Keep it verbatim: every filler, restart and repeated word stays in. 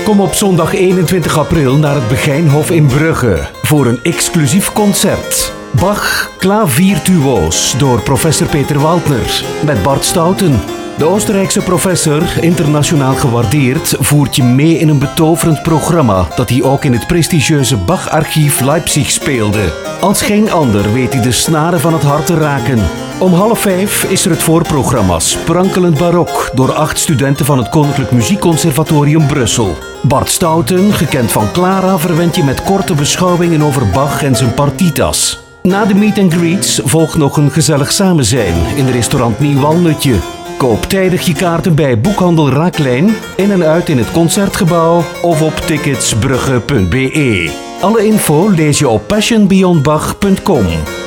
Kom op zondag eenentwintig april naar het Begijnhof in Brugge voor een exclusief concert. Bach Klaviertuo's door professor Peter Waltner met Bart Stouten. De Oostenrijkse professor, internationaal gewaardeerd, voert je mee in een betoverend programma dat hij ook in het prestigieuze Bach-archief Leipzig speelde. Als geen ander weet hij de snaren van het hart te raken. Om half vijf is er het voorprogramma Sprankelend Barok door acht studenten van het Koninklijk Muziekconservatorium Brussel. Bart Stouten, gekend van Clara, verwent je met korte beschouwingen over Bach en zijn partitas. Na de meet and greets volgt nog een gezellig samenzijn in restaurant Nieuw Walnutje. Koop tijdig je kaarten bij boekhandel Raaklijn, in en uit in het Concertgebouw of op ticketsbrugge punt be. Alle info lees je op passion beyond bach punt com.